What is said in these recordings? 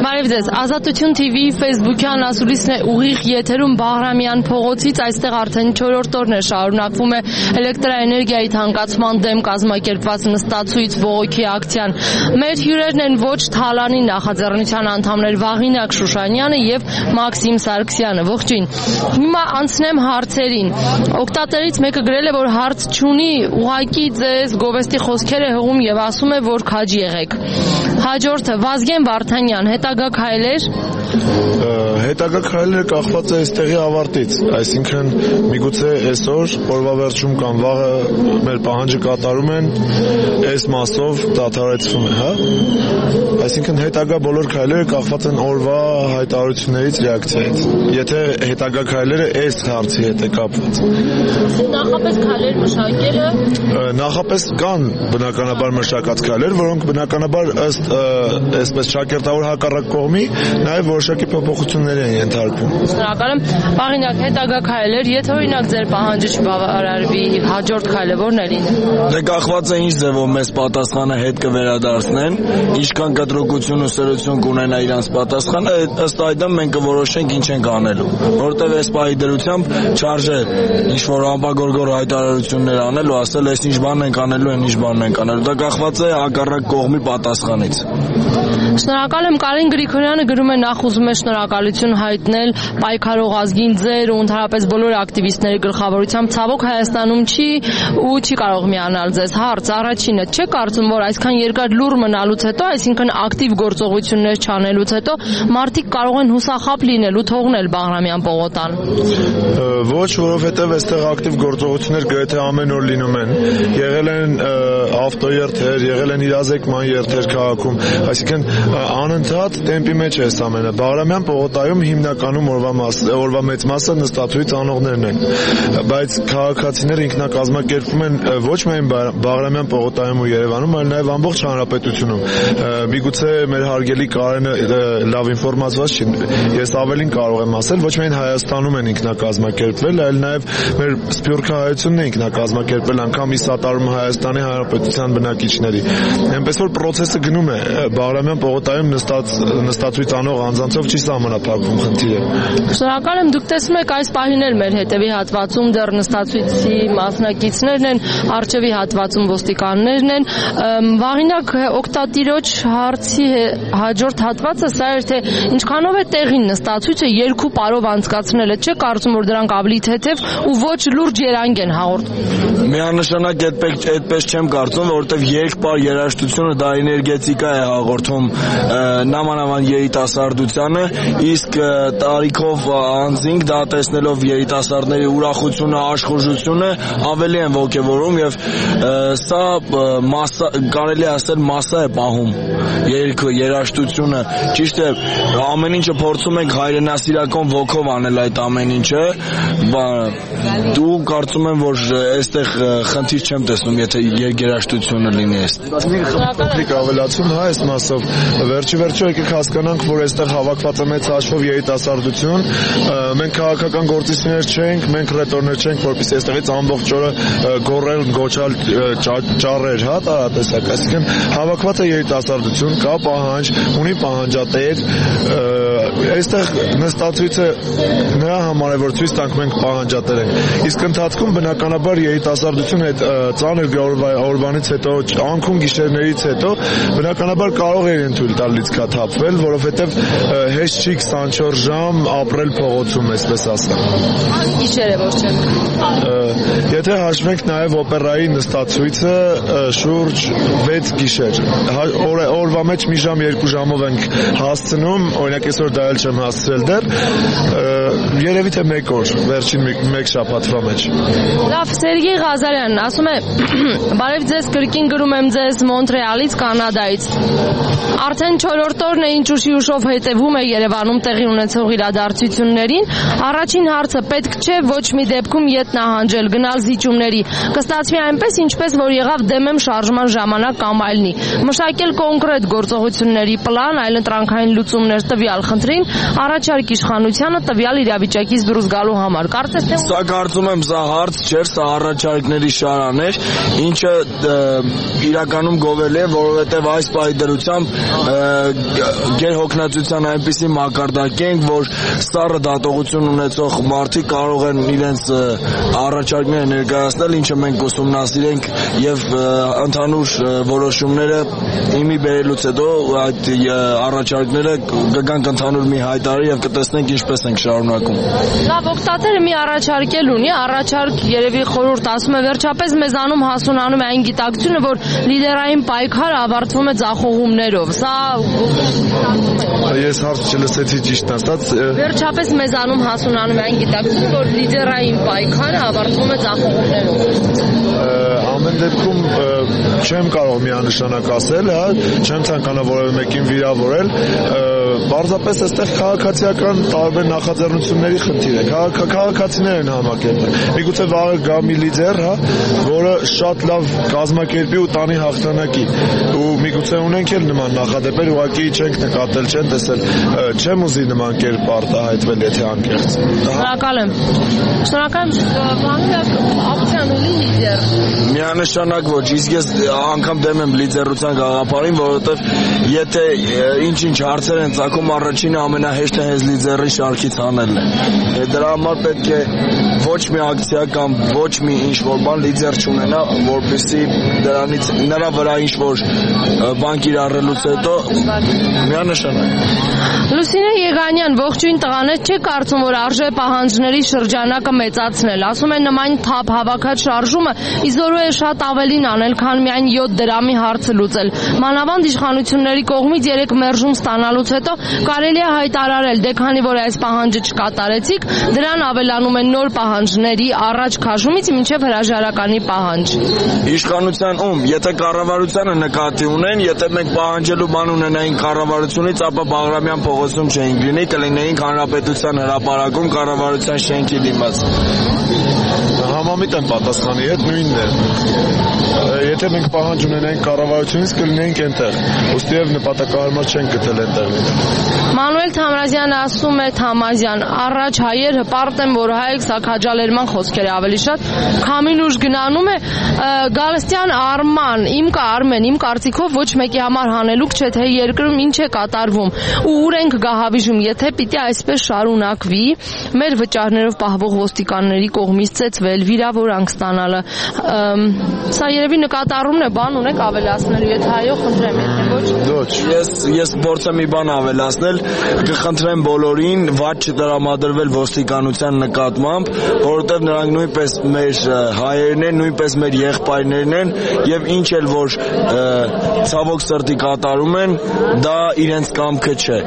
Բարև ձեզ, Ազատություն TV Facebook-յան ասուլիսն է ուղիղ եթերում Բաղրամյան փողոցից, այստեղ արդեն 4-րդ օրն է շարունակվում է էլեկտրաէներգիայի թանկացման դեմ կազմակերպված նստացույց բողոքի ակցիան։ Մեր հյուրերն են ոչ Թալանի նախաձեռնության անդամներ Վաղինակ Շուշանյանը եւ Մաքսիմ Սարգսյանը։ Ողջույն։ Հիմա անցնեմ հարցերին։ Օգտատերից մեկը գրել է, որ հարց չունի, ուղղակի ձեզ գովեստի խոսքեր է հղում եւ ասում է, որ քաջ եղեք։ Հաջորդը Վազգեն Վարդանյան, հետագա քայլեր։ Հետագա քայլերը կախված է այստեղի ավարտից, այսինքն միգուցե այսօր օրվա վերջում կամ վաղը մեր պահանջը կատարում են, այս մասով դադարեցվում է, հա? Այսինքն հետագա բոլոր քայլերը կախված են օրվա հայտարարություններից, ռեակցիայից։ Եթե հետագա քայլերը այս հարցի հետ է կապված։ Նախապես քայլեր մշակելը։ Նախապես կան բնականաբար մշակած քայլեր, որոնք բնականաբար ըստ այսպես շակերտավոր հակառակ կողմի նաև որոշակի փոփոխություններ են ենթարկվում։ Շնորհակալ եմ։ Վաղինակ, հետագա քայլեր, եթե օրինակ ձեր պահանջը չբավարարվի, հաջորդ քայլը ո՞րն է լինի։ Դե կախված է ինչ ձևով մեզ պատասխանը հետ կվերադարձնեն, ինչքան կտրուկություն ու սրություն կունենա իրանց պատասխանը, ըստ այդմ մենք կորոշենք ինչ ենք անելու։ Որտեվ այս պահի դրությամբ չարժե ինչ-որ ամպագորգոր հայտարարություններ անել ու ասել այս ինչ բան ենք անելու, այն ինչ բան ենք անելու։ Դա կախված է հակառակ կողմի պատասխանից։ Շնորհակալ եմ։ Կարեն Գրիգորյանը գրում է, նախ ուզում է շնորհակալություն հայտնել պայքարող ազգին ձեր ու ընդհանրապես բոլոր ակտիվիստների գլխավորությամբ, ցավոք Հայաստանում չի ու չի կարող միանալ ձեզ։ Հարց առաջինը, չէ՞ կարծում, որ այսքան երկար լուր մնալուց հետո, այսինքն ակտիվ գործողություններ չանելուց հետո մարդիկ կարող են հուսախաբ լինել ու թողնել Բաղրամյան պողոտան։ Ոչ, որովհետև այստեղ ակտիվ գործողություններ գրեթե ամեն օր լինում են։ Եղել են ավտոերթեր, եղել են իրազեկման երթեր քաղաքում, այսինքն անընդհատ տեմպի մեջ է այս ամենը։ Բաղրամյան պողոտայում հիմնականում օրվա մեծ մասը նստացույց անողներն են, բայց քաղաքացիները ինքնակազմակերպվում են ոչ միայն Բաղրամյան պողոտայում ու Երևանում, այլ նաև ամբողջ հանրապետությունում։ Միգուցե մեր հարգելի Կարենը լավ ինֆորմացված չի, ես ավելին կարող եմ ասել, ոչ միայն Հայաստանում են ինքնակազմակերպվել, այլ նաև մեր սփյուռքահայությունն է ինքնակազմակերպվել, անգամ ի սատարում Հայաստանի Հանրապետության բնակիչների։ Այնպես որ process-ը գնում է, Բաղրամյան պողոտայում նստացույց անող անձանցով չի սահմանափակվում խնդիրը։ Շնորհակալ եմ, դուք տեսնում եք այս պահին էլ մեր հետևի հատվածում դեռ նստացույցի մասնակիցներն են, առջևի հատվածում ոստիկաններն են։ Վաղինակ, օգտատիրոջ հարցի հաջորդ հատվածը սա էր, թե ինչքանով է տեղին նստացույցը երկու պարով անցկացնելը, չէ՞ կարծում, որ դրանք ավելի թեթև ու ոչ լուրջ երանգ են հաղորդում։ Միանշանակ այդպես չեմ կարծում, որովհետև երկպար երաժշտությունը դա էներգետիկա է հաղորդում նամանավան երիտասարդությանը, իսկ տարիքով անձինք դա տեսնելով երիտասարդների ուրախությունը, աշխուժությունը ավելի են ոգևորում եւ սա մասսա, կարելի ասել մասսա է պահում երգը, երաժշտությունը։ Ճիշտ է, ամեն ինչը փորձում ենք հայրենասիրական ոգով անել այդ ամեն ինչը, դու կարծում եմ, որ այստեղ խնդիր չեմ տեսնում, եթե երաժշտությունը լինի այստեղ։ Փոքրիկ ավելացում, հա, այս մասով վերջի եկեք հասկանանք, որ այստեղ հավաքված է մեծ հաշվով երիտասարդություն, մենք քաղաքական գործիչներ չենք, մենք ռետորներ չենք, որպեսզի այստեղից ամբողջ օրը գոռել, գոչալ ճառեր, հա, տարատեսակ, այսինքն հավաքված է երիտասարդություն, կա պահանջ, ունի պահանջատեր, այստեղ նստացույցը նրա համար է, որ ցույց տանք մենք պահանջատեր ենք, իսկ ընթացքում բնականաբար երիտասարդությունը այդ ծանր օրվանից հետո, անկում գիշերներից հետո բնականաբար կարող է թույլ տալ լիցքաթափվել, որովհետև հեշտ չի 24 ժամ ապրել փողոցում, այսպես ասեմ։ Գիշեր է, ոչ չէ։ Եթե հաշվենք նաև օպերայի նստացույցը շուրջ 6 գիշեր։ Օրվա մեջ մի ժամ, 2 ժամով ենք հասցնում, օրինակ այսօր դա էլ չեմ հասցրել դեռ, երևի թե 1 օր, վերջին 1 շաբաթվա մեջ։ Լավ, Սերգեյ Ղազարյանն ասում է, բարև ձեզ, կրկին գրում եմ ձեզ Մոնտրեալից, Կանադայից։ Արդեն 4-րդ օրն է ինչ ուշի ուշով հետևում է Երևանում տեղի ունեցող իրադարձություններին։ Առաջին հարցը, պետք չէ ոչ մի դեպքում ետ նահանջել, գնալ զիջումների։ Կստացվի այնպես, ինչպես որ եղավ դեմեմ շարժման ժամանակ կամ այլնի։ Մշակել կոնկրետ գործողությունների պլան, այլընտրանքային լուծումներ տվյալ խնդրին, առաջարկ իշխանությանը տվյալ իրավիճակից դուրս գալու համար։ Կարծես թե Սա կարծում եմ սա հարց չէր, սա առաջարկների շարան էր, ինչը իրականում գովելի է, որովհետև այս պահի դրությամբ գերհոգնածության այնպիսի մակարդակ ենք, որ սառը դատողություն ունեցող մարդիկ կարող են իրենց առաջարկները ներկայացնել, ինչը մենք ուսումնասիրենք եւ ընդհանուր որոշումները իմի բերելուց հետո այդ առաջարկները կգանք ընդհանուր մի հայտարարի եւ կտեսնենք ինչպես ենք շարունակում։ Լավ, օգտատերը մի առաջարկել ունի, առաջարկ երևի խորհուրդ ասում է վերջապես մեզանում հասունանում է այն գիտակցությունը, որ լիդերային պայքարը ավարտվում է ձախողումներով։ Սա ես հարց չլսեցի ճիշտ ասած։ Վերջապես մեզանում հասունանում է այն գիտակցությունը, որ լիդերային պայքարը ավարտվում է ձախողումներով։ Ամեն դեպքում չեմ կարող միանշանակ ասել, հա, չեմ ցանկանա որևէ մեկին վիրավորել, պարզապես այստեղ քաղաքացիական տարբեր նախաձեռնությունների խնդիր է, քաղաքացիներ են համակերպել, միգուցե վաղը գա մի լիդեր, հա, որը շատ լավ կազմակերպի ու տանի հաղթանակի, ու միգուցե ունենք էլ նման նախադեպեր, ուղղակի չենք նկատել, չեն տեսել, չեմ ուզի նման կերպ արտահայտվել, եթե անկեղծ։ Շնորհակալ եմ։ Ապցիան ունի լիդեր։ Միանշանակ ոչ, իսկ ես անգամ դեմ եմ լիդերության գաղափարին, որովհետև եթե ինչ-ինչ հարցեր են ցակում, առաջինը ամենահեշտը հենց լիդերի շարքից հանելն է։ Դրա համար պետք է ոչ մի ակցիա կամ ոչ մի ինչ-որ բան լիդեր չունենա, որպեսզի դրանից նրա վրա ինչ-որ բան կիրառելուց հետո միանշանակ։ Լուսինե Եգանյան, ողջույն տղաներ, չեք կարծում, որ արժե պահանջների շրջանակը մեծացնել։ Ասում են նման թափ հավաքած շարժումը իզորու է շատ ավելին անել, քան միայն 7 դրամի հարցը լուծել։ Մանավանդ իշխանությունների կողմից 3 մերժում ստանալուց հետո կարելի է հայտարարել, դե քանի որ այս պահանջը չկատարեցիք, դրան ավելանում են նոր պահանջների առաջ քաշումից մինչև հրաժարականի պահանջ։ Իշխանության եթե կառավարությանը նկատի ունեն, եթե մենք պահանջելու բան ունենայինք կառավարությունից, ապա Բաղրամյան փողոցում չէինք լինի, կլինեինք Հանրապետության հրապարակում կառավարության շենքի դիմաց։ Համամիտ եմ պատասխանի հետ, նույնն է։ Եթե մենք պահանջ ունենայինք կառավարությունից, կլինեինք այնտեղ։ Ուստի եւ նպատակահարմար չենք գտել այնտեղ։ Մանուել Թամրազյանը ասում է Թամազյան, առաջ հայեր հպարտ են, որ հայք սա քաջալերման խոսքեր է ավելի շատ, քամին ուժ գնանում է։ Գալստյան Արման, Արմեն, իմ կարծիքով ոչ մեկի համար հանելուկ չէ, թե երկրում ինչ է կատարվում ու ուր ենք գահավիժում, եթե պիտի այսպես շարունակվի, մեր վճարներով պահվող ոստիկանների կողմից ծեծվել, վիրավորանք ստանալը։ Սա երևի նկատառումն է, բան ունեք ավելացնելու, եթե այո, խնդրեմ, եթե ոչ։ Ես փորձեմ մի բան ավելացնել, կխնդրեմ բոլորին վատ չտրամադրվել ոստիկանության նկատմամբ, որովհետև նրանք նույնպես մեր հայերն են, նույնպես մեր եղբայրներն են եւ ինչ էլ որ ցավոք սրտի կատարում են, դա իրենց կամքը չէ։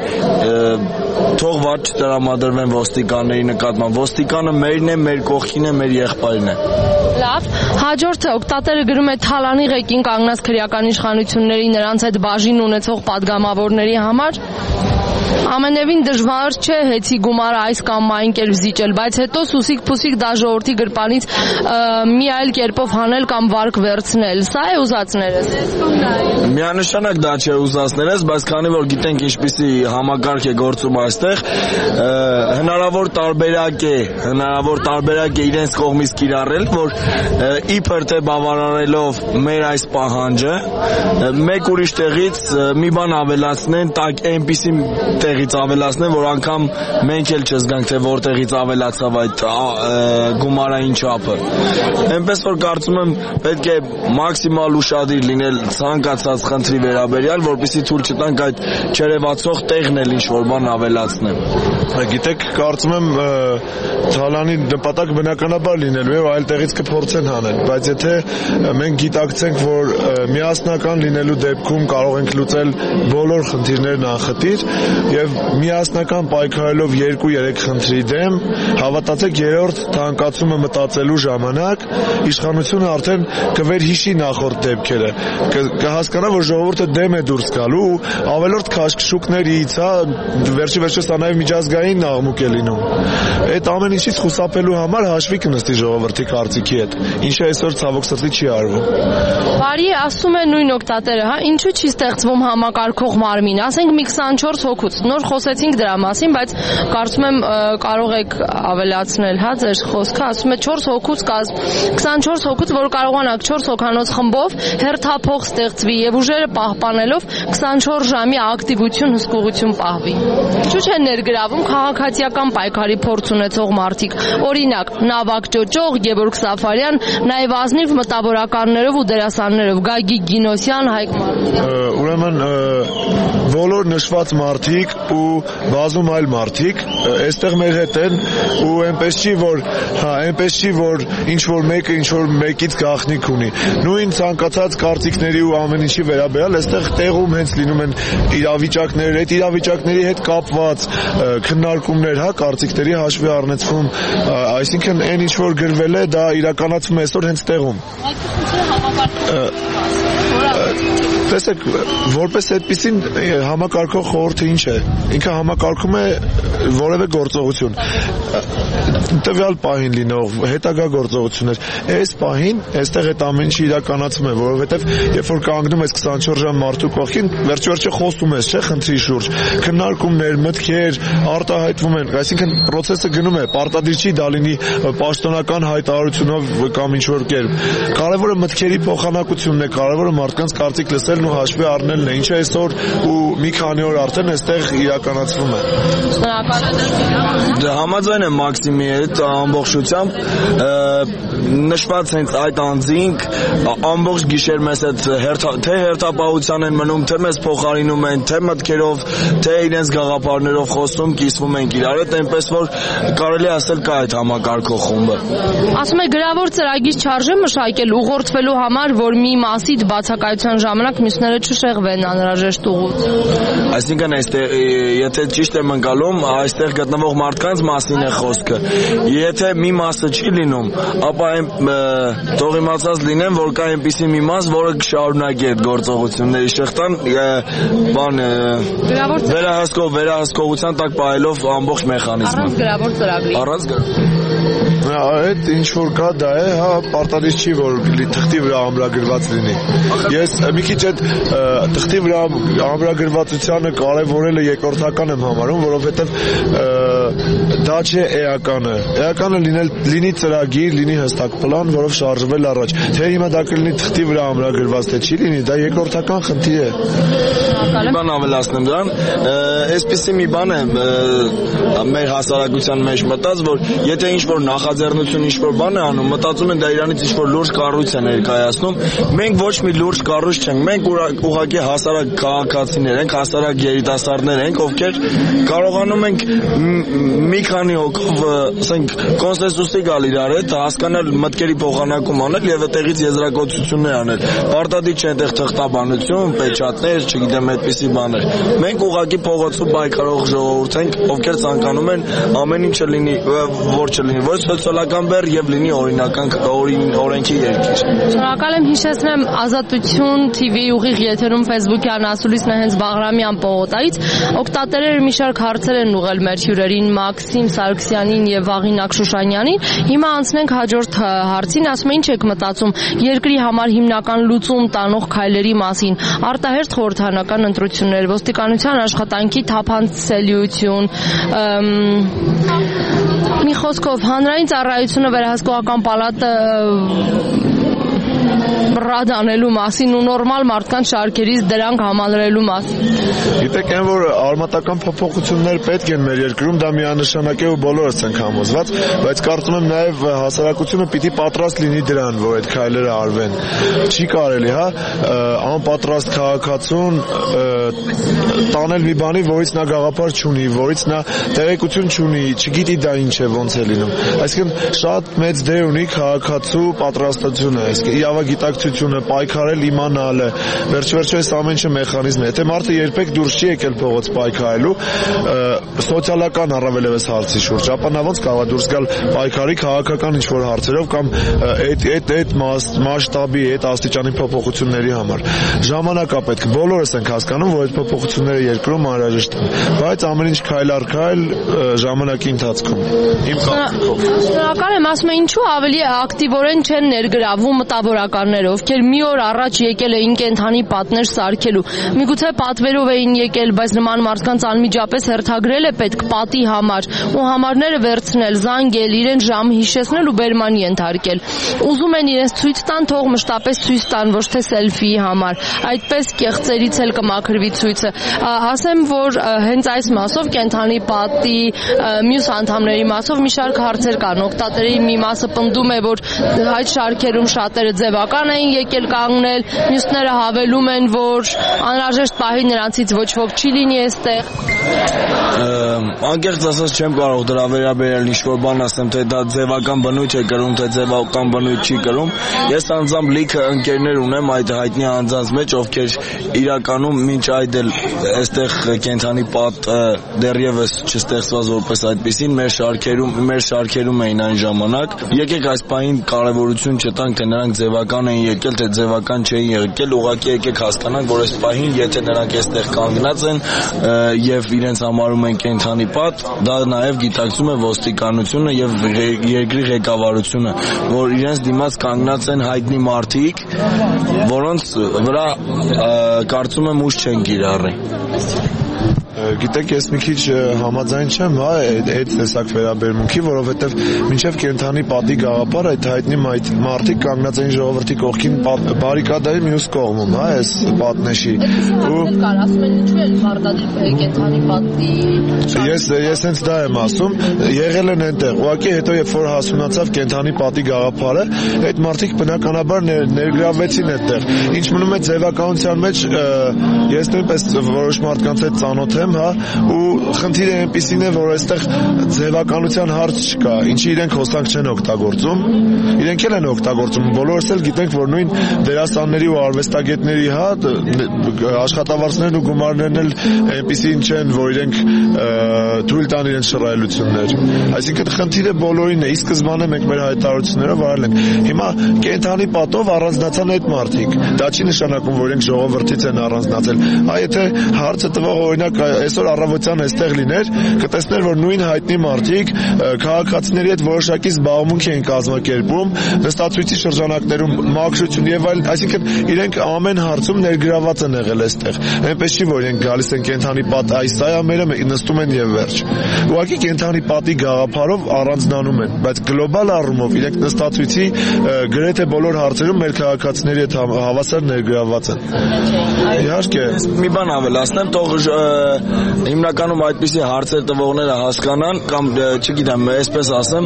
Թող վատ չտրամադրվեն ոստիկանների նկատմամբ։ Ոստիկանը մերն է, մեր կողքին է, մեր եղբայրն է։ Լավ, հաջորդը օգտատերը գրում է Թալանի ղեկին կանգնած քրեական իշխանությունների նրանց հետ բաժին ունեցող падգամավորների համար ամենևին դժվար չէ հեծի գումարը այս կամ այն կերպ զիջել, բայց հետո սուսիկ-փուսիկ դա ժողովրդի գրպանից մի այլ կերպով հանել կամ վարկ վերցնել։ Սա է ուզածներս։ Միանշանակ դա չէ ուզածներս, բայց քանի որ գիտենք ինչպիսի համակարգ է գործում այստեղ, հնարավոր տարբերակ է իրենց կողմից կիրառել, որ իբր թե բավարարելով մեր այս պահանջը, մեկ ուրիշ տեղից մի բան ավելացնեն, այնպիսի տեղից ավելացնեն, որ անգամ մենք էլ չզգանք, թե որտեղից ավելացավ այդ գումարային չափը։ Այնպես որ կարծում եմ պետք է մաքսիմալ ուշադիր լինել ցանկացած խնդրի վերաբերյալ, որպեսզի թույլ չտանք այդ չերևացող տեղն էլ ինչ-որ բան ավելացնեն։ Գիտեք, կարծում եմ Թալանի նպատակ բնականաբար լինելու է, այլ տեղից կփորձեն հանել, բայց եթե մենք գիտակցենք, որ միասնական լինելու դեպքում կարող ենք լուծել բոլոր խնդիրներն անխտիր եւ միասնական պայքարելով 2-3 խնդրի դեմ, հավատացեք երրորդ թանկացումը մտածելու ժամանակ իշխանությունը արդեն կվերհիշի նախորդ դեպքերը, կհասկանա, որ ժողովուրդը դեմ է դուրս գալու ու ավելորդ քաշքշուկներից, հա, վերջի սա նաեւ միջազգային աղմուկ է լինում։ Այդ ամեն ինչից խուսափելու համար հաշվի կնստի ժողովրդի կարծիքի հետ, ինչը այսօր ցավոք սրտի չի արվում։ Բարի ասում է նույն օգտատերը, հա, ինչու չի ստեղծվում համակարգող մարմին, ասենք մի 24 հոգու փոխուց։ Նոր խոսեցինք դրա մասին, բայց կարծում եմ կարող եք ավելացնել, հա, ձեր խոսքը, ասում է 4 հոգուց կազմ, 24 հոգուց, որ կարողանաք 4 հոգանոց խմբով հերթափոխ ստեղծվի եւ ուժերը պահպանելով 24 ժամի ակտիվություն, հսկողություն պահվի։ Ինչու՞ չեն ներգրավում քաղաքացիական պայքարի փորձ ունեցող մարդիկ, օրինակ Նավակ Ճոճող, Գևորգ Սաֆարյան, նաեւ ազնիվ մտավորականներով ու դերասաններով Գագիկ Գինոսյան, Հայկ Մարմիրյան։ Ուրեմն բոլոր նշված մարդիկ ու բազում այլ մարդիկ այստեղ մեր հետ են ու այնպես չի որ ինչ որ մեկը ինչ որ մեկից գաղտնիք ունի։ Նույն ցանկացած կարծիքների ու ամեն ինչի վերաբերյալ այստեղ տեղում հենց լինում են իրավիճակներ, այդ իրավիճակների հետ կապված քննարկումներ, հա, կարծիքների հաշվի առնեցվում, այսինքն այն ինչ որ գրվել է, դա իրականացվում է այսօր հենց տեղում։ Տեսեք, որպես այդպեսին համակարգող խորհուրդը ինչ է։ Ինքը համակարգում է որևէ գործողություն։ Տվյալ պահին լինող հետագա գործողություններ։ Այս պահին այստեղ այդ ամեն ինչը իրականացում է, որովհետև երբ որ կանգնում ես 24 ժամ մարդու կողքին, վերջ-վերջը խոսում ես, չէ՞, խնդրի շուրջ։ Քննարկումներ, մտքեր արտահայտվում են, այսինքն process-ը գնում է, պարտադիր չի դա լինի պաշտոնական հայտարարությունով կամ ինչ որ կերպ։ Կարևորը մտքերի փոխանակությունն է, կարևորը մարդկանց կարծիք լսելն ու հաշվի առնելն է, ինչը այսօր ու մի քանի օր արդեն այստեղ իրականացվում է։ Համաձայն եմ Մաքսիմի հետ ամբողջությամբ, նշված հենց այդ անձինք ամբողջ գիշեր մեզ հետ թե հերթապահության են մնում, թե մեզ փոխարինում են, թե մտքերով, թե իրենց գաղափարներով խոսում, կիսվում ենք իրար հետ, այնպես որ կարելի ասել կա այդ համակարգող խումբը։ Ասում է գրավոր ծրագիր չարժե մշակել ուղղորդվելու համար, որ մի մասից բացակայության ժամանակ մյուսները չշեղվեն անհրաժեշտ ուղուց։ Այսինքն այստեղ եթե ճիշտ եմ ընկալում, այստեղ գտնվող մարդկանց մասին է խոսքը։ Եթե մի մասը չի լինում, ապա թող իմացած լինեն, որ կա այնպիսի մի մաս, որը կշարունակի այդ գործողությունների շղթան, վերահսկողության տակ պահելով ամբողջ մեխանիզմը։ Առանց գրավոր ծրագրի։ Այդ ինչ որ կա դա է, հա, պարտադիր չի որ թղթի վրա ամրագրված լինի։ Ես մի քիչ այդ թղթի վրա ամրագրվածությունը կարևորելը երկրորդական եմ համարում, որովհետև դա չէ էականը։ Էականը լինի ծրագիր, լինի հստակ պլան, որով շարժվել առաջ։ Թե հիմա դա կլինի թղթի վրա ամրագրված, թե չի լինի, դա երկրորդական խնդիր է։ Բան ավելացնեմ դրան, այսպիսի մի բան է մեր հասարակության մեջ մտած, որ եթե ինչ որ նախաձեռնություն ինչ որ բան է անում, մտածում են դա իրանից ինչ որ լուրջ կառույց է ներկայացնում։ Մենք ոչ մի լուրջ կառույց չենք, մենք ուղղակի հասարակ քաղաքացիներ ենք, հասարակ երիտասարդներ ենք, ովքեր կարողանում ենք մի քանի հոգով, ասենք, կոնսենսուսի գալ իրար հետ, հասկանալ մտքերի փոխանակում անել եւ այդտեղից եզրակացություններ անել։ Պարտադիր չէ այնտեղ թղթաբանություն, պեչատներ, չգիտեմ, այդպիսի բաներ։ Մենք ուղղակի փողոցում պայքարող ժողովուրդ ենք, ովքեր ցանկանում են ամեն ինչը լինի, որ չլինի, ոչ սոցիալական բեռ եւ լինի օրինական օրենքի երկիր։ Շնորհակալ եմ, հիշեցնեմ Ազատություն TV ուղիղ եթերում Facebook-յան ասուլիսն է հենց Բաղրամյան պողոտայից։ Օգտատերերը մի շարք հարցեր են ուղղել մեր հյուրերին Մաքսիմ Սարգսյանին եւ Վաղինակ Շուշանյանին։ Հիմա անցնենք հաջորդ հարցին, ասում են ինչ եք մտածում երկրի համար հիմնական լուծում տանող քայլերի մասին։ Արտահերթ խորհրդանական ընտրություններ, ոստիկանության աշխատանքի թափանցելիություն, մի խոսքով հանրային ծառայությունը վերահսկողական պալատը ռադանելու մասին ու նորմալ մարդկանց շարքերից դրանք համալրելու մասին։ Գիտեք, այն որ արմատական փոփոխություններ պետք են մեր երկրում, դա միանշանակ է ու բոլորս ենք համոզված, բայց կարծում եմ նաև հասարակությունը պիտի պատրաստ լինի դրան, որ այդ քայլերը արվեն։ Չի կարելի, հա, անպատրաստ քաղաքացուն տանել մի բանի, որից նա գաղափար չունի, որից նա տեղեկություն չունի, չգիտի դա ինչ է, ոնց է լինում։ Այսինքն շատ մեծ դեր ունի քաղաքացու պատրաստությունը, այսինքն իրավագիտակցությունը, պայքարել իմանալը, վերջ-վերջո այս ամեն ինչը մեխանիզմ է։ Եթե մարդը երբեք դուրս չի եկել փողոց պայքարելու, սոցիալական առավելևս հարցի շուրջ, ապա նա ոնց կարող է դուրս գալ պայքարի քաղաքական ինչ-որ հարցերով կամ այդ մասշտաբի, այդ աստիճանի փոփոխությունների համար։ Ժամանակ է պետք, բոլորս ենք հասկանում, որ այդ փոփոխությունները երկրում անհրաժեշտ են, բայց ամեն ինչ քայլ առ քայլ ժամանակի ընթացքում։ Իմ կարծիքով։ Շնորհակալ եմ, ասում եմ, ինչու ավելի ակտիվորեն չեն ներգրավում մտավորական վարչականները, ովքեր մի օր առաջ եկել էին կենդանի պատներ սարքելու։ Միգուցե պատվերով էին եկել, բայց նման մարդկանց անմիջապես հերթագրել է պետք պատի համար ու համարները վերցնել, զանգել, իրեն ժամ հիշեցնել ու բերման ենթարկել։ Ուզում են իրենց ցույց տան, թող մշտապես ցույց տան, ոչ թե սելֆիի համար։ Այդպես կեղծերից էլ կմաքրվի ցույցը։ Ասեմ, որ հենց այս մասով կենդանի պատի մյուս անդամների մասով մի շարք հարցեր կան։ Օգտատերերի մի մասը պնդում է, որ այդ շարքերում շատերը ձևական էին եկել կանգնել, մյուսները հավելում են, որ անհրաժեշտ պահի նրանցից ոչ ոք չի լինի այստեղ։ Անկեղծ ասած չեմ կարող դրա վերաբերյալ ինչ-որ բան ասեմ, թե դա ձևական բնույթ է կրում, թե ձևական բնույթ չի կրում։ Ես անձամբ լիքը ընկերներ ունեմ այդ հայտնի անձանց մեջ, ովքեր իրականում մինչ այդ էլ այստեղ կենդանի պատը դեռևս չստեղծված որպես այդպեսին մեր շարքերում էին այն ժամանակ։ Եկեք այս պահին կարևորություն չտանք, թե նրանք ձևական էին եկել, թե ձևական չէին եկել, ուղղակի եկեք հասկանանք, որ այս պահին եթե նրանք այստեղ կանգնած են եւ իրենց համարում են կենդանի պատ, դա նաեւ գիտակցում է ոստիկանությունը եւ երկրի ղեկավարությունը, որ իրենց դիմաց կանգնած են հայտնի մարդիկ, որոնց վրա կարծում եմ ուժ չեն կիրառի։ Գիտեք, ես մի քիչ համաձայն չեմ, այդ տեսակ վերաբերմունքի, որովհետև մինչև կենդանի պատի գաղափար այդ հայտնի մարդիկ կանգնած էին ժողովրդի կողքին բարիկադայի մյուս կողմում, այս պատնեշի։ Ասում են ինչու են մարդադիր կենդանի պատի։ Ես հենց դա եմ ասում, եղել են այնտեղ։ Ուղղակի հետո երբ որ հասունացավ կենդանի պատի գաղափարը, այդ մարդիկ բնականաբար ներգրավվեցին այդտեղ։ Ինչ մնում է ձևականության մեջ, ես նույնպես որոշ մարդկանց հետ ծանոթ եմ, ու խնդիրը այնպիսին է, որ այստեղ ձևականության հարց չկա, ինչի իրենք հոսանք չեն օգտագործում, իրենք էլ են օգտագործում, բոլորս էլ գիտենք, որ նույն դերասանների ու արվեստագետների աշխատավարձներն ու գումարներն էլ այնպիսին չեն, որ իրենք թույլ տան իրենց շռայլություններ։ Այսինքն խնդիրը բոլորին է, ի սկզբանե մենք մեր հայտարարություններով արել ենք։ Հիմա կենդանի պատով առանձնացան այդ մարդիկ։ Դա չի նշանակում, որ իրենք ժողովրդից են առանձնացել։ Եթե հարցը տվող օրինակ այսօր առավոտյան այստեղ լիներ, կտեսներ, որ նույն հայտնի մարդիկ քաղաքացիների հետ որոշակի զբաղմունք են կազմակերպում, նստացույցի շրջանակներում մաքրություն եւ այլն, այսինքն իրենք ամեն հարցում ներգրաված են եղել այստեղ։ Այնպես չի, որ իրենք գալիս են կենդանի պատ, այս սա մերը նստում են եւ վերջ։ Ուղղակի կենդանի պատի գաղափարով առանձնանում են, բայց գլոբալ առումով իրենք նստացույցի գրեթե բոլոր հարցերում մեր քաղաքացիների հետ հավասար ներգրաված են։ Իհարկե, մի բան ավելացնեմ, թող հիմնականում այդպիսի հարցեր տվողները հասկանան կամ չգիտեմ, այսպես ասեմ,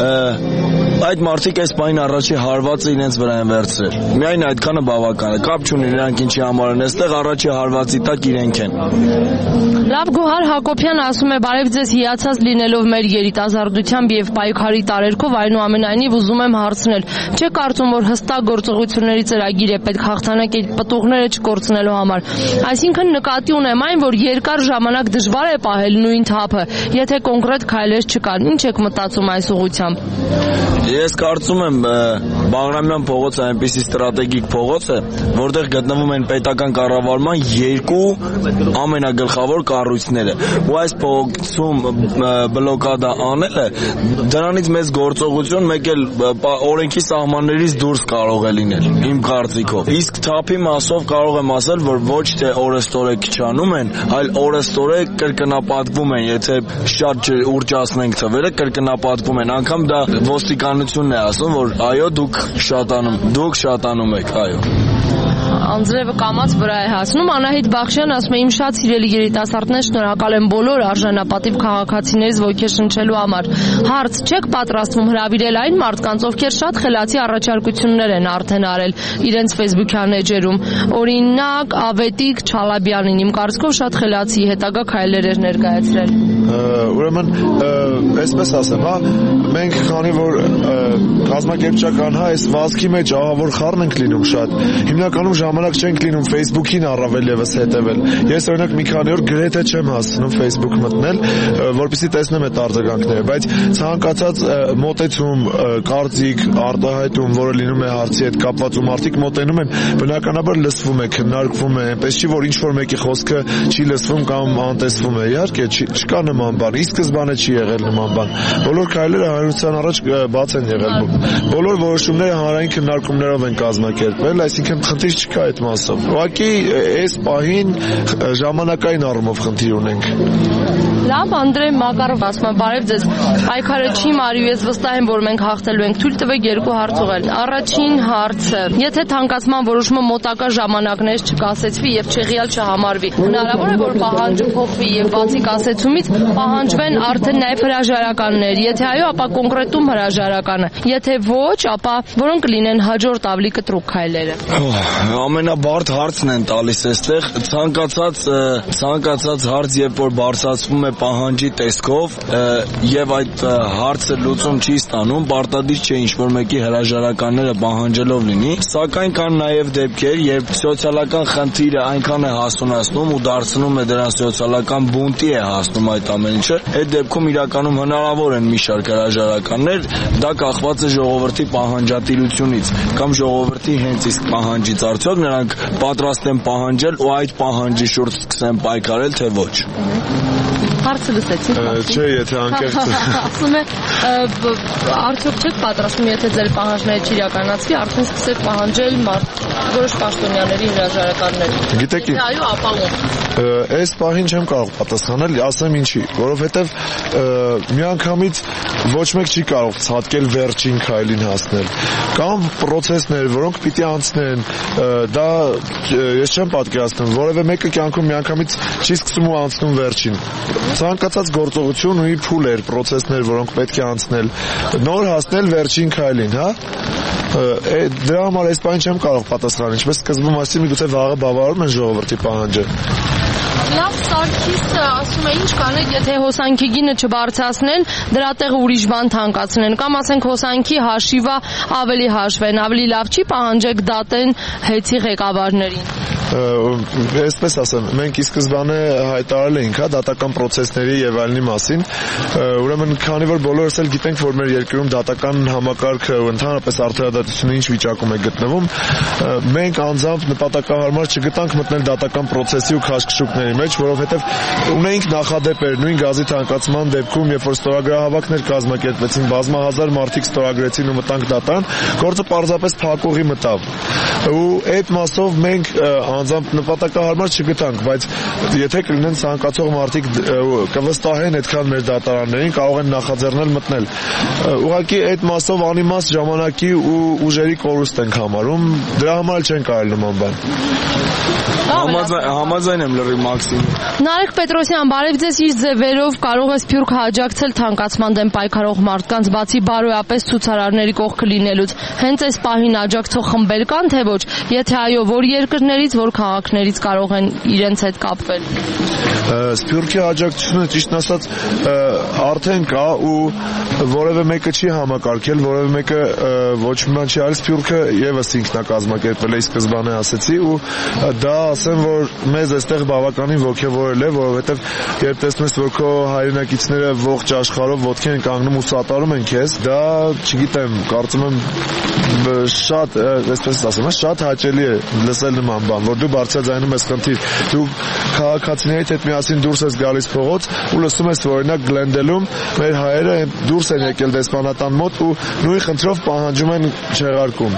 այդ մարդիկ այս պահին առաջի հարվածը իրենց վրա են վերցրել։ Միայն այդքանը բավական է։ Կապ չունի նրանք ինչի համար են այստեղ, առաջի հարվածի տակ իրենք են։ Լավ, Գոհար Հակոբյան ասում է, բարև ձեզ, հիացած լինելով մեր երիտասարդությամբ եւ պայքարի տարերքով, այնուամենայնիվ ուզում եմ հարցնել, չէ՞ կարծում, որ հստակ գործողությունների ծրագիր է պետք հաղթանակ այդ պտուղները չկորցնելու համար։ Այսինքն նկատի ունեմ այն, որ երկար ժամանակ դժվար է պահել նույն թափը, եթե կոնկրետ քայլեր չկան։ Ինչ եք մտածում այս ուղղությամբ։ Ես կարծում եմ Բաղրամյան փողոցը այնպիսի ստրատեգիկ փողոց է, որտեղ գտնվում են պետական կառավարման երկու ամենագլխավոր կառույցները։ Ու այս փողոցում բլոկադա անելը դրանից մեծ գործողություն մեկ էլ օրենքի սահմաններից դուրս կարող է լինել, իմ կարծիքով։ Իսկ թափի մասով կարող եմ ասել, որ ոչ թե օրեստորե քչանում են, այլ օրեստորե կրկնապատկվում են, եթե շատ ուռճացնենք թվերը, կրկնապատկվում են, անգամ դա ոստիկանությունն է ասում, որ այո, դուք շատանում եք, այո։ Անձրևը կամած վրա է հասնում։ Անահիտ Բախշյան ասում է, իմ շատ սիրելի երիտասարդներ, շնորհակալ եմ բոլոր արժանապատիվ քաղաքացիներից ոգեշնչելու համար։ Հարց, չեք պատրաստվում հրավիրել այն մարդկանց, ովքեր շատ խելացի առաջարկություններ են արդեն արել իրենց Facebook-յան էջերում։ Օրինակ, Ավետիք Չալաբյանին, իմ կարծիքով շատ խելացի հետագա քայլեր էր ներկայացրել։ Ուրեմն, այսպես ասեմ, մենք քանի որ կազմակերպչական այս վազքի մեջ ահավոր խառն ենք լինում շատ, հիմնականում ժամանակ չենք լինում Facebook-ին առավել եւս հետեւել։ Ես օրինակ մի քանի օր գրեթե չեմ հասցնում Facebook մտնել, որպեսզի տեսնեմ այդ արձագանքները, բայց ցանկացած մոտեցում, կարծիք, արտահայտում, որը լինում է հարցի հետ կապված ու մարդիկ մոտենում են, բնականաբար լսվում է, քննարկվում է, այնպես չի որ ինչ որ մեկի խոսքը չի լսվում կամ անտեսվում է։ Իհարկե չկա նման բան, ի սկզբանե չի եղել նման բան։ Բոլոր քայլերը հանրության առաջ բաց են եղել։ Բոլոր որոշումները հանրային քննարկումներով են կազմակերպվել, այսինքն խնդիր չկա այդ մասով։ Ուղղակի այս պահին ժամանակային առումով խնդիր ունենք։ Լավ, Անդրեյ Մակարով ասում է, բարև ձեզ, պայքարը չի մարի, ես վստահ եմ, որ մենք հաղթելու ենք, թույլ տվեք երկու հարց ուղղել։ Առաջին հարցը, եթե թանկացման որոշումը մոտակա ժամանակներից չկասեցվի եւ չեղյալ չհամարվի, հնարավոր է, որ պահանջը փոխվի եւ բացի կասեցումից պահանջվեն արդեն նաեւ հրաժարականներ, եթե այո, ապա կոնկրետում հրաժարականը, եթե ոչ, ապա որոնք կլինեն հաջորդ ավելի կտրուկ քայլերը։ Ամենաբարդ հարցն են տալիս այստեղ, ցանկացած հարց, երբ որ բարձրացվում է պահանջի տեսքով եւ այդ հարցը լուծում չի ստանում, պարտադիր չէ ինչ-որ մեկի հրաժարականները պահանջելով լինի, սակայն կան նաեւ դեպքեր, երբ սոցիալական խնդիրը այնքան է հասունացնում ու դարձնում է դրան սոցիալական բունտի է հասնում այդ ամեն ինչը, այդ դեպքում իրականում հնարավոր են մի շարք հրաժարականներ, դա կախված է ժողովրդի պահանջատիրությունից կամ ժողովրդի հենց իսկ պահանջից, արդյոք նրանք պատրաստ են պահանջել ու այդ պահանջի շուրջ սկսեն պայքարել, թե ոչ։ Հարցը լսեցիք։ Չէ, եթե անկեղծ ասում է, արդյոք չեք պատրաստվում, եթե ձեր պահանջները չիրականացվի, արդեն սկսեք պահանջել որոշ պաշտոնյաների հրաժարականներ։ Գիտեք, այո, ապա ո՞ւմ։ Այս պահին չեմ կարող պատասխանել, ասեմ ինչի, որովհետև միանգամից ոչ մեկ չի կարող ցատկել վերջին քայլին հասնել։ Կամ process-ներ, որոնք պիտի անցնեն, դա ես չեմ պատկերացնում, որևէ մեկը կյանքում միանգամից չի սկսում ու անցնում վերջին։ Ցանկացած գործողություն ունի փուլեր, process-ներ, որոնք պետք է անցնել, նոր հասնել վերջին քայլին, հա։ Դրա համար այս բանը չեմ կարող պատասխանել, ինչպես սկզբում ասացի, միգուցե վաղը բավարարում են ժողովրդի պահանջը։ Լավ, Սարգիսը ասում է, ինչ կանեք, եթե հոսանքի գինը չբարձրացնեն, դրա տեղը ուրիշ բան թանկացնեն, կամ ասենք հոսանքի հաշիվը ավելի հաշվեն, ավելի լավ չի պահանջեք դատեն հեծի ղեկավարներին։ Այսպես ասեմ, մենք ի սկզբանե հայտարարել էինք դատական process-ների եւ այլնի մասին, ուրեմն քանի որ բոլորս էլ գիտենք, որ մեր երկրում դատական համակարգը ու ընդհանրապես արդարադատությունը ինչ վիճակում է գտնվում, մենք անձամբ նպատակահարմար չգտանք մտնել դատական process-ի ու քաշքշուկների մեջ, որովհետեւ ունեինք նախադեպեր նույն գազի թանկացման դեպքում, երբ որ ստորագրահավաքներ կազմակերպվեցին, բազմահազար մարդիկ ստորագրեցին ու մտանք դատան, գործը պարզապես փակուղի մտավ։ Ու այդ մասով մենք անձամբ նպատակահարմար չգտանք, բայց եթե կլինեն ցանկացող մարդիկ կվստահեն այդքան մեր դատարաններին, կարող են նախաձեռնել մտնել։ Ուղղակի այդ մասով անիմաստ ժամանակի ու ուժերի կորուստ ենք համարում, դրա համար չեն կարել նման բան։ Համաձայն եմ լրի Մաքսիմի։ Նարեկ Պետրոսյան, բարև ձեզ, իր ձևերով կարող է Սփյուռքը աջակցել թանկացման դեմ պայքարող մարդկանց, բացի բարոյապես ցուցարարների կողքը լինելուց։ Հենց այս պահին աջակցող խմբեր կան, թե ոչ։ Եթե այո, որ երկրներից, որ քաղաքներից կարող են իրենց հետ կապվել։ Սփյուռքի աջակցությունը ճիշտն ասած արդեն կա ու որևէ մեկը չի համակարգել, որևէ մեկը ոչ մի բան չի արել, Սփյուռքը եւս ինքնակազմակերպել է, սկզբանե ասեցի, ու դա ասեմ, որ մեզ այստեղ բավականին ոգևորել է, որովհետեւ երբ տեսնում ես, որ քո հայրենակիցները ողջ աշխարհով ոտքի են կանգնում ու սատարում են քեզ, դա, չգիտեմ, կարծում եմ շատ, այսպես ասեմ, շատ հաճելի է լսել նման բան, որ դու բարձրաձայնում ես խնդիր, դու քաղաքացիներից հետ միասին դուրս ես գալիս փողոց ու լսում ես, որ օրինակ Գլենդելում մեր հայերը դուրս են եկել դեսպանատան մոտ ու նույն խնդրով պահանջում են չեղարկում։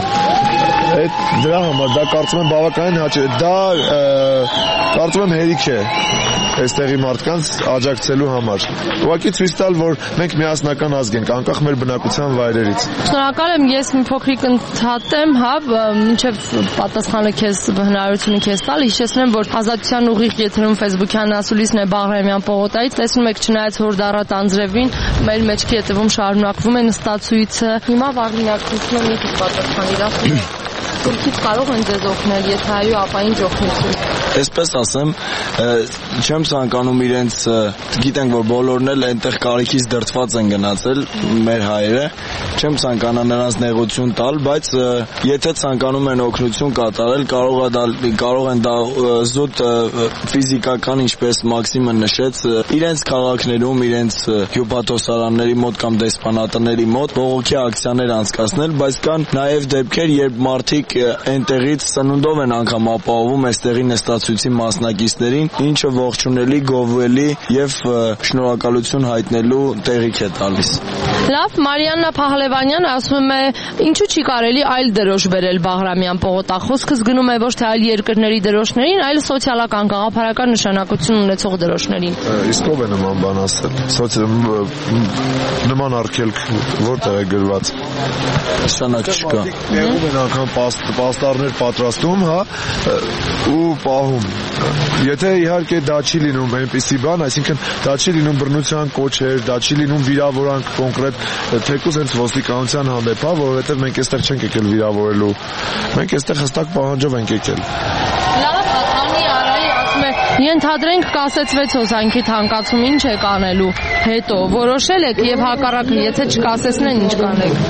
Դրա համար դա կարծում եմ բավականին հաճելի, դա կարծում եմ հերիք է այստեղի մարդկանց աջակցելու համար։ Ուղղակի ցույց տալ, որ մենք միասնական ազգ ենք, անկախ մեր բնակության վայրերից։ Շնորհակալ եմ, ես մի փոքրիկ ընդհատեմ, մինչև պատասխանը քեզ հնարավորությունը քեզ տալ, հիշեցնեմ, որ Ազատության ուղիղ եթերում Facebook-յան ասուլիսն է Բաղրամյան պողոտայից, տեսնում եք չնայած Հորդառատ անձրևին, մեր մեջքի հետևում շարունակվում է նստացույցը։ Հիմա Վարդինակ Քրիստոսյանը մի քիչ պատասխան իրավ։ Սուրքից կարող են ձեզ օգնել, եթե այո, ապա ինչ օգնություն։ Այսպես ասեմ, չեմ ցանկանում իրենց, գիտենք որ բոլորն էլ այնտեղ կարիքից դրդված են գնացել մեր հայերը, չեմ ցանկանա նրանց նեղություն տալ, բայց եթե ցանկանում են օգնություն կատարել, կարող են դա զուտ ֆիզիկական, ինչպես Մաքսիմը նշեց, իրենց քաղաքներում, իրենց հյուպատոսարանների մոտ կամ դեսպանատների մոտ բողոքի ակցիաներ անցկացնել, բայց կան նաև դեպքեր, երբ մարդիկ այնտեղից սնունդով են անգամ ապահովում այստեղի նստածույցի մասնակիցներին, ինչը ողջունելի, գովելի եւ շնորհակալություն հայտնելու տեղիք է տալիս։ Լավ, Մարիաննա Փահլևանյանը ասում է, ինչու չի կարելի այլ դրոշ բերել Բաղրամյան պողոտա։ Խոսքս գնում է ոչ թե այլ երկրների դրոշներին, այլ սոցիալական, գաղափարական նշանակություն ունեցող դրոշներին։ Իսկ ով է նման բան ասել։ Նման արգելք որտեղ է գրված։ Նշանակ չկա։ Եղում են անգամ պաստառներ պատրաստում, հա, ու պահում։ Եթե իհարկե դա չի լինում այնպիսի բան, այսինքն դա չի լինում բռնության կոչեր, դա չի լինում վիրավորանք կոնկրետ, թեկուզ հենց ոստիկանության հանդեպ, հա, որովհետև մենք այստեղ չենք եկել վիրավորելու։ Մենք այստեղ հստակ պահանջով ենք եկել։ Լավ, Անի Արայի ասում է, ենթադրենք կասեցվեց հոսանքի թանկացում, ինչ եք անելու հետո, որոշել եք եւ հակառակը, եթե չկասեցնեն, ինչ կանեք։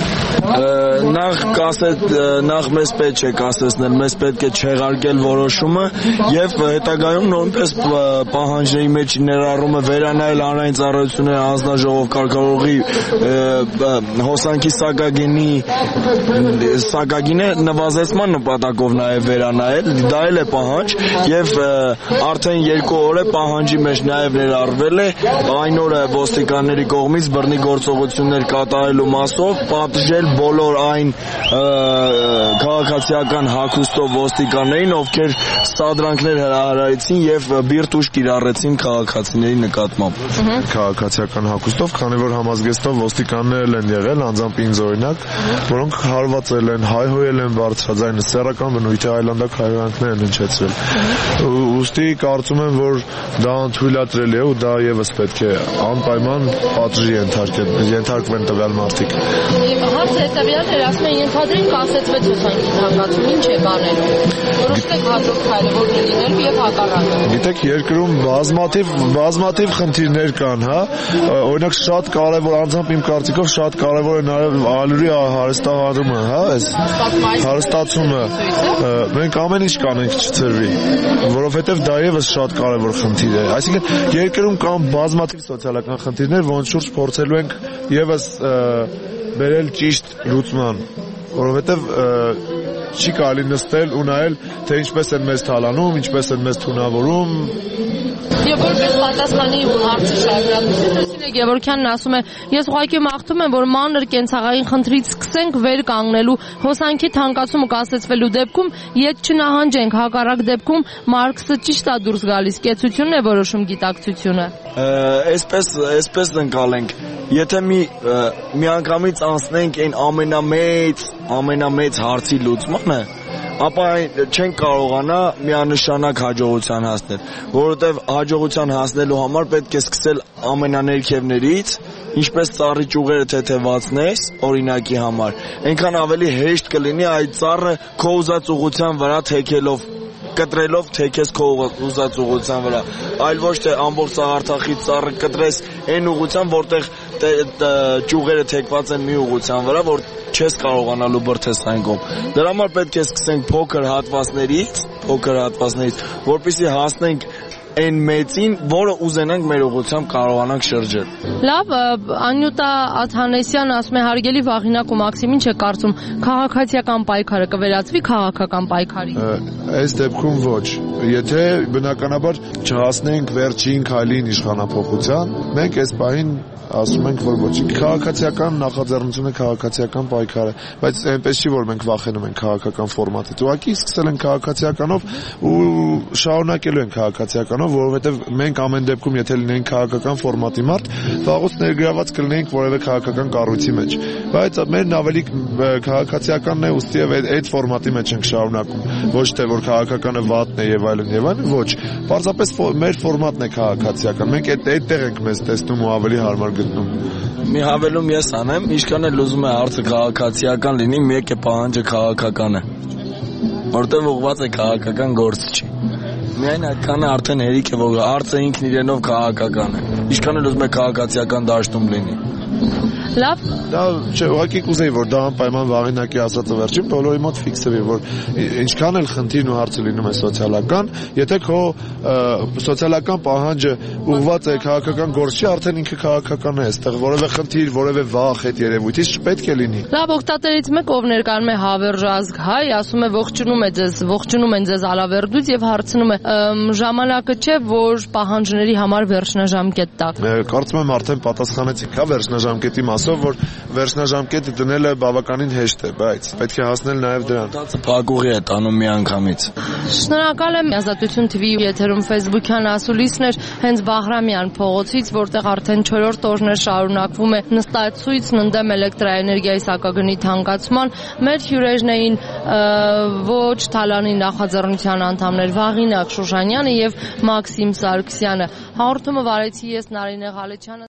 Նախ մեզ պետք չէ կասեցնել, մեզ պետք է չեղարկել որոշումը եւ հետագայում նույնպես պահանջների մեջ ներառումը վերանայել հանրային ծառայությունների հանձնաժողով կարգավորողի հոսանքի սակագինը նվազեցման նպատակով նաեւ վերանայել, դա էլ է պահանջ եւ արդեն 2 օր է պահանջի մեջ նաեւ ներառվել է այն օրը ոստիկանների կողմից բռնի գործողություններ կատարելու մասով պատժել բոլոր այն քաղաքացիական հագուստով ոստիկաններին, ովքեր սադրանքներ հրահրեցին եւ բիրտ ուժ կիրառեցին քաղաքացիների նկատմամբ։ Քաղաքացիական հագուստով, քանի որ համազգեստով ոստիկաններ են եղել, անձամբ ինձ օրինակ, որոնք հարվածել են, հայհոյել են բարձրաձայն սեռական բնույթի այլանդակ հայհոյանքներ են հնչեցրել։ Ուստի կարծում եմ, որ դա անթույլատրելի է ու դա եւս պետք է անպայման պատժի ենթարկվեն տվյալ մարդիկ։ Հարցը հետևյալն էր, ասում են, ենթադրենք կասեցվեց հոսանքի թանկացում, ինչ եք անելու։ Որոշեք հաջորդ քայլը որ լինելու եւ հակառակը։ Գիտեք, երկրում բազմաթիվ խնդիրներ կան, հա։ Օրինակ շատ կարևոր, անձամբ իմ կարծիքով շատ կարևոր է նաեւ ալյուրի հարստահարումը, հա, այս հարստացումը։ Մենք ամեն ինչ կանենք չծրվի, որովհետեւ դա եւս շատ կարևոր խնդիր է։ Այսինքն երկրում կան բազմաթիվ սոցիալական խնդիրներ, որոնց շուրջ փորձելու ենք եւս բերել ճիշտ լուծման, որովհետև չի կարելի նստել ու նայել, թե ինչպես են մեզ թալանում, ինչպես են մեզ թունավորում։ Եվ որպես պատասխանի հարցի շարունակություն Գևորգյանն ասում է, ես ուղղակի մաղթում եմ, որ մանր կենցաղային խնդրից սկսենք վեր կանգնելու, հոսանքի թանկացումը կասեցվելու դեպքում ետ չնահանջենք, հակառակ դեպքում Մարքսը ճիշտ է դուրս գալիս, կեցությունն է որոշում գիտակցությունը։ Այսպես ընկալենք, եթե մի անգամից անցնենք այն ամենամեծ հարցի լուծմանը, ապա չենք կարողանա միանշանակ հաջողության հասնել, որովհետև հաջողության հասնելու համար պետք է սկսել ամենաներքևներից, ինչպես ծառի ճյուղերը թեթևացնես, օրինակի համար, այնքան ավելի հեշտ կլինի այդ ծառը քո ուզած ուղղության վրա թեքելով, կտրելով թեքես քո ուզած ուղղության վրա, այլ ոչ թե ամբողջ Արցախի ծառը կտրես այն ուղղությամբ, որտեղ ճյուղերը թեքված են մի ուղղության վրա, որ չես կարողանալու բրդես այն կողմ։ Դրա համար պետք է սկսենք փոքր հատվածներից, որպեսզի հասնենք այն մեծին, որը ուզենանք մեր ուղղությամբ կարողանանք շրջել։ Լավ, Անյուտա Աթանեսյանը ասում է, հարգելի Վաղինակ ու Մաքսիմ, ինչ է կարծում, քաղաքացիական պայքարը կվերածվի քաղաքական պայքարի։ Այս դեպքում ոչ։ Եթե բնականաբար չհասնենք վերջին քայլին իշխանափոխության, մենք այս պահին ասում ենք, որ ոչ, քաղաքացիական նախաձեռնությունը քաղաքացիական պայքար է, բայց այնպես չի, որ մենք վախենում ենք քաղաքական ֆորմատից։ Ուղղակի սկսել ենք քաղաքացիականով ու շարունակելու ենք քաղաքացիականով, որովհետև մենք ամեն դեպքում, եթե լինենք քաղաքական ֆորմատի մարդ, վաղուց ներգրաված կլինենք որևէ քաղաքական կառույցի մեջ։ Բայց մերն ավելի քաղաքացիականն է, ուստի այդ ֆորմատի մեջ ենք շարունակում։ Ոչ թե որ քաղաքականը վատն է եւ այլն, ոչ։ Պարզապես մեր ֆորմատն է քաղաքացիական։ Մենք այդտեղ ենք մեզ տեսնում ու ավելի հարմար գտնում։ Մի հավելում ես անեմ, ինչքան էլ ուզում է հարցը քաղաքացիական լինի, մեկ է պահանջը քաղաքական է։ որտեղ ուղղված է քաղաքական գործ չի։ Միայն այդքանը արդեն հերիք է, որ արծը ինքն իրենով քաղաքական է։ Ինչքան էլ ուզում է քաղաքացիական դաշտում լինի։ Լավ։ Դա չէ, ուղղակի կուզեի, որ դա անպայման Վաղինակի ասածը վերջին բոլորի մոտ ֆիքսվի, որ ինչքան էլ խնդիրն ու հարցը լինում է սոցիալական, եթե քո սոցիալական պահանջը ուղղված է քաղաքական գործի, արդեն ինքը քաղաքական է, այստեղ որևէ խնդիր, որևէ վախ այդ երևույթից չպետք է լինի։ Լավ, օգտատերից մեկ ով ներկայանում է Հավերժազգ հայ, ասում է ողջունում են ձեզ Ալավերդուց եւ հարցնում է ժամանակը չէ, որ պահանջների համար վերջնաժամկետ տակ։ Կարծում եմ արդեն պատասխանեցիք, հա, վերջնաժամկետի մասով, որ վերջնաժամկետը դնելը բավականին հեշտ է, բայց պետք է հասնել նաև դրան։ Փակուղի է տանում մի անգամից։ Շնորհակալ եմ։ Ազատություն TV եթերում Facebook-յան ասուլիսն էր հենց Բաղրամյան փողոցից, որտեղ արդեն 4-րդ օրն է շարունակվում է նստացույցն ընդդեմ էլեկտրաէներգիայի սակագնի թանկացման։ Մեր հյուրերն էին ոչ Թալանի նախաձեռնության անդամներ Վաղինակ Շուշանյանը եւ Մաքսիմ Սարգսյանը։ Հաղորդումը վարեցի ես Նարինե Ղալեչյանը։